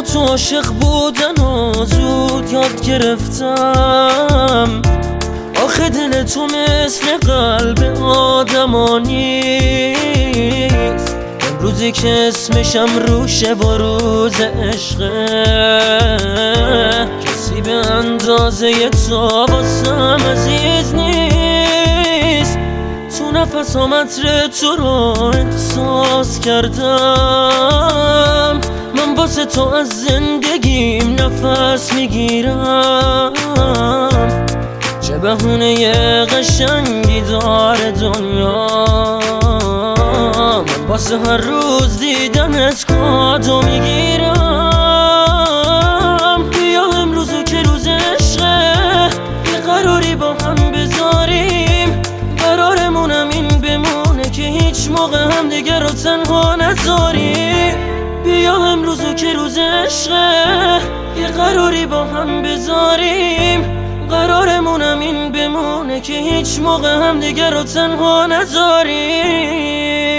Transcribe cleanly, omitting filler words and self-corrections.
تو عاشق بودن و زود یاد گرفتم. آخه دل تو مثل قلب آدما نیست. روزی که اسمشم روشه و روز عشقه، کسی به اندازه تو واسم عزیز نیست. تو نفس عطر تو رو احساس کردم، من واسه تو از زندگیم نفس میگیرم. چه بهونه قشنگی داره دنیا، من واسه هر روز دیدنت کادو میگیرم. بیا امروزو که روز عشقه، یه قراری با هم بذاریم. قرارمونم این بمونه که هیچ موقع هم دیگه رو تنها نذاریم. بیا امروزو که روز عشقه، یه قراری با هم بذاریم. قرارمونم این بمونه که هیچ موقع هم دیگه رو تنها نذاریم.